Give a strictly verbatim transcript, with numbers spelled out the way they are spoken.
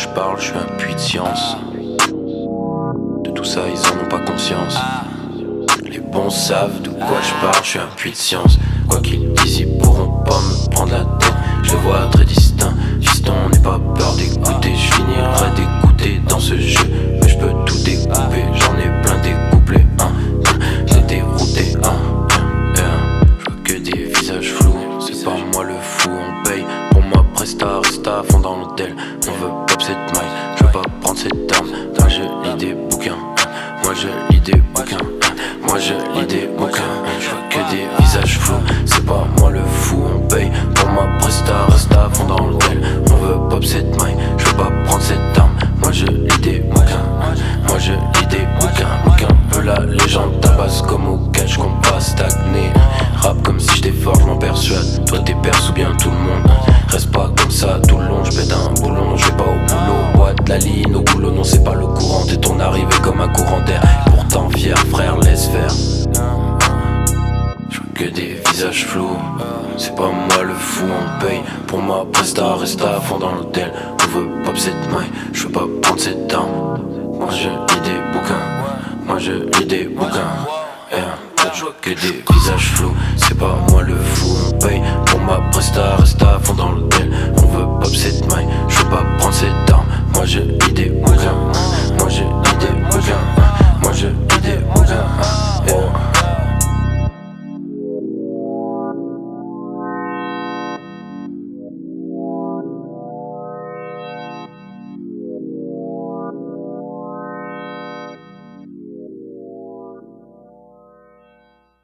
parle, je suis un puits de science. De tout ça, ils en ont pas conscience. Les bons savent de quoi je parle, je suis un puits de science. Quoi qu'ils disent, ils pourront pas me prendre la tête. Je le vois très distinct. Fiston, n'aie pas peur d'écouter. Je finirai d'écouter dans ce jeu, mais je peux tout découper. J'en ai plein découplé, hein. J'ai dérouté, hein. Je vois que des visages flous. C'est pas moi le fou, on paye pour ma presta, resta à fond dans l'hôtel. On veut pop cette maille, je veux pas prendre cette arme. Moi je lis des bouquins, moi je lis des bouquins, moi je lis des bouquins. Je vois que des visages flous. C'est pas moi le fou, on paye pour ma presta, resta à fond dans l'hôtel. On veut pop cette maille, je veux pas prendre cette arme. Moi je lis des bouquins, moi je lis des bouquins. Bouquin peu la légende, tabasse comme au catch qu'on pas stagner. Rap comme si j'étais fort, je m'en persuade. Toi t'es perse ou bien tout le monde. Reste pas comme ça tout le long, je pète un boulon, je vais pas au boulot. Boîte la ligne au boulot, non c'est pas le courant. T'es ton arrivée comme un courant d'air. Pourtant fier frère, laisse faire. Je vois que des visages flous. C'est pas moi le fou, on paye pour ma presta, resta à fond dans l'hôtel. On veut pop cette maille, je veux pas prendre cette arme. Moi je lis des bouquins, moi je lis des bouquins. Yeah. Je vois que des visages flous. C'est pas moi le fou, on paye pour ma presta, resta à fond dans l'hôtel. On veut pop cette maille, je veux pas prendre cette arme. Moi je lis des bouquins, moi je lis des bouquins.